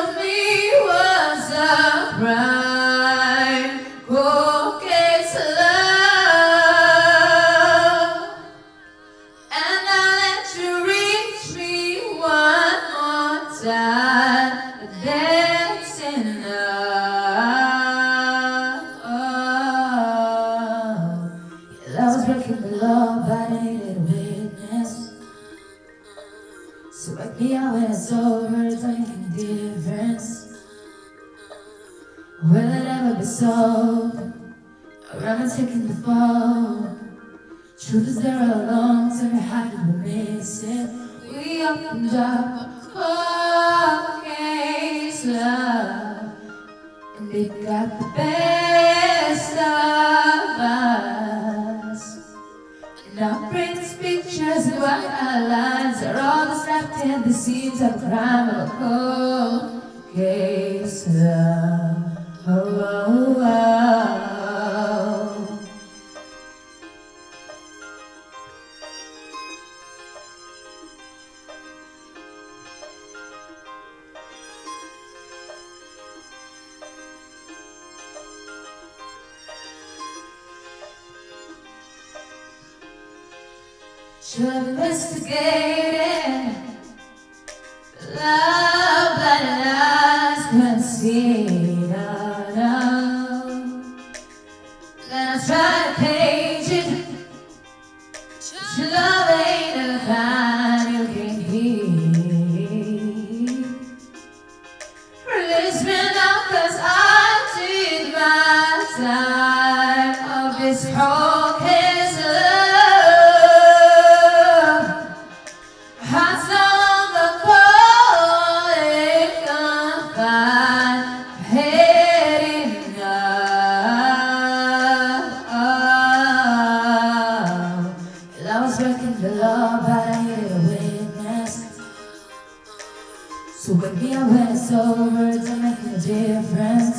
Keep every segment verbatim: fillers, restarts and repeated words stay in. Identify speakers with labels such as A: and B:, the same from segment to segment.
A: me was a crime. Cocaine's love, and I let you reach me one more time, but that's enough. Your love was breaking the law, but I needed a witness. So wake me up when it's over, it's making a difference. Will it ever be solved, or am I taking the fall? Truth is there all along, tell me how did we miss it? We opened up a case love, and it got the best of us. Now prints, pictures, and white outlines are all that's left in the scenes of a crime of a cold case love. Oh, oh, oh. Should have investigated love, but eyes couldn't see. No, no. Then I tried to cage it. Your love ain't the kind you can keep. Release me now, 'cause I did my time of this whole case love. Breaking the law, but I needed a witness. So wake me up when it's over, it's making a difference.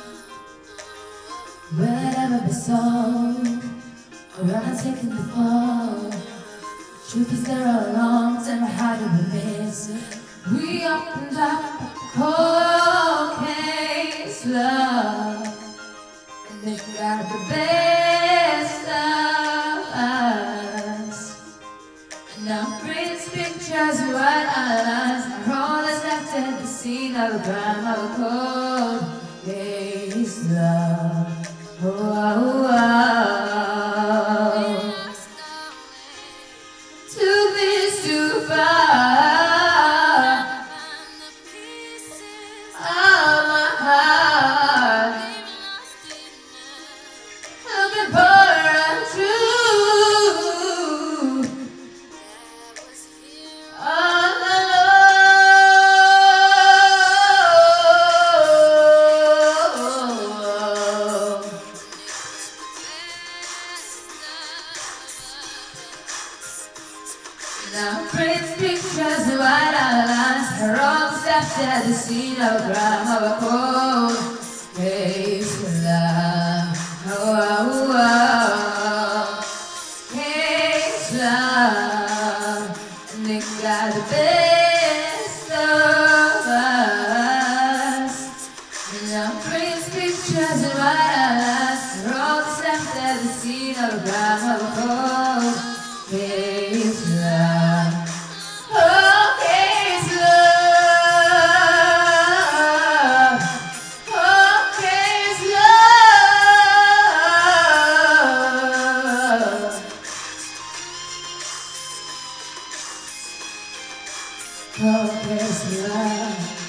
A: Will it ever be solved, or am I taking the fall? Truth is there all along, tell me how did we miss it? We opened up a cold case love, and it got the best of us. Now prints, pictures, and white outlines are all that's left at the scene of a crime of a cold case love. Oh, oh, oh. Took this too far of my heart, looking for a truth. Now prints, pictures, and white outlines are all steps at the scene of a crime of a cold case love. Oh, oh, oh. Case love, and it got the best of us. Now prints, pictures, and white outlines are all steps at the scene of a crime of a cold case love. Oh, case love.